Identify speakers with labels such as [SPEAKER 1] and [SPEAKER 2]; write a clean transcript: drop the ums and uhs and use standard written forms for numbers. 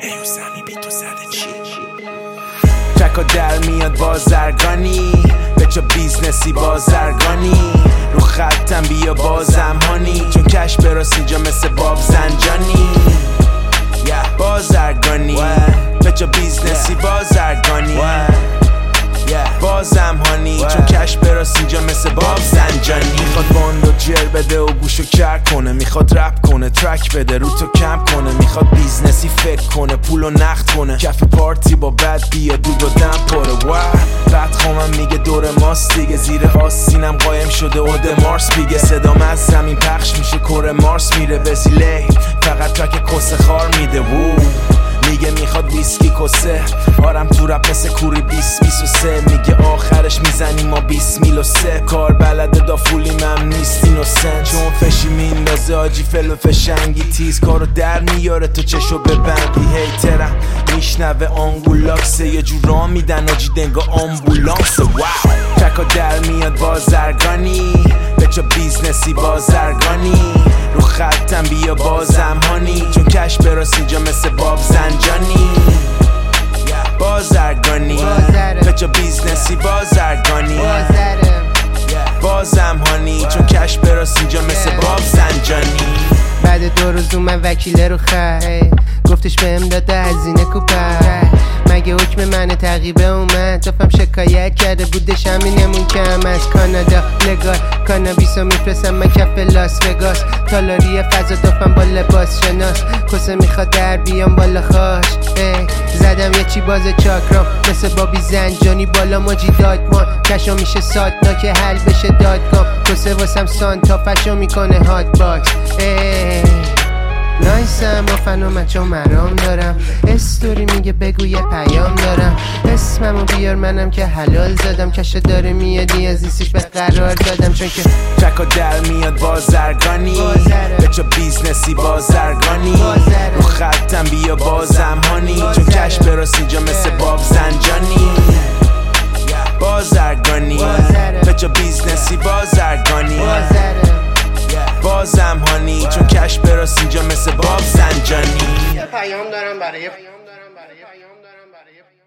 [SPEAKER 1] ایو زمی بی تو زده چی تکا در میاد بازرگانی بچه بیزنسی بازرگانی رو خطم بیا بازم هانی چون کش براس اینجا مثل باب زنجانی بازرگانی بچه بیزنسی بازرگانی بازم هانی چون کش براس اینجا مثل باب زنجانی میخواد باندو جر بده و گوشو کر کنه میخواد رپ کنه ترک بده رو تو کم کنه میخواد بیزنسی فکر کنه پولو نقد کنه کف پارتی با بد بیا دود و دم پره بعد خامم میگه دور ماست دیگه زیر آستینم قایم شده اود مارس بیگه صدام از زمین پخش میشه کره مارس میره وزیله فقط تک کس خار میده میگه میخواد ویسکی کسه آرم تو رپ مثل کوری 20-23 میگه آخرش میزنیم ما 20 میل و 3 کار بلده دافولیم هم نیست اینوسنت چون فشی میندازه آجی فل و فشنگی تیز کارو در میاره تو چشو ببندی هیترم میشنوه آنگولاکسه یه جور را میدن آجی دنگا آمبولانسه تکا در میاد بازرگانی بچه بیزنسی بازرگانی رو خطم بیا بازم هانی چون کش براس اینجا مثل باب زنجانی بازرگانی بچه بیزنسی بازرگانی بازم هانی چون کش براس اینجا مثل باب زنجانی
[SPEAKER 2] بعد 2 روز اومد وکیل رو خر گفتش بهم داده هزینه کوپر مگه حکم من تعقیبه اومد دفعم شکایت کرده بودش همینمون کم از کانادا لگال کانابیسو میفرستم من کف لاس وگاس تالاری فضا دفعم با لباس شناس کسه میخواد در بیام بالا خاش زدم یه چی باز چاکرام مثل بابی زنجانی بالا ماجی دادمان کشا میشه ساتناک حل بشه دادگام کسه واسم سانتا فشا میکنه هات باکس نایسم با فنومت چون مرام دارم استوری میگه بگو یه پیام دارم اسممو بیار منم که حلال زدم کشه داره میادی از ایسیش به قرار دادم چون که
[SPEAKER 1] تکا در میاد بازرگانی بچه بیزنسی بازرگانی رو خطم بیا بازم هانی چون کش براس اینجا مثل باب زنجانی بازرگانی بچه بیزنسی بازرگانی بازم هانی چون کش براس اینجا مثل باب زنجانی
[SPEAKER 2] یه پیام دارم برای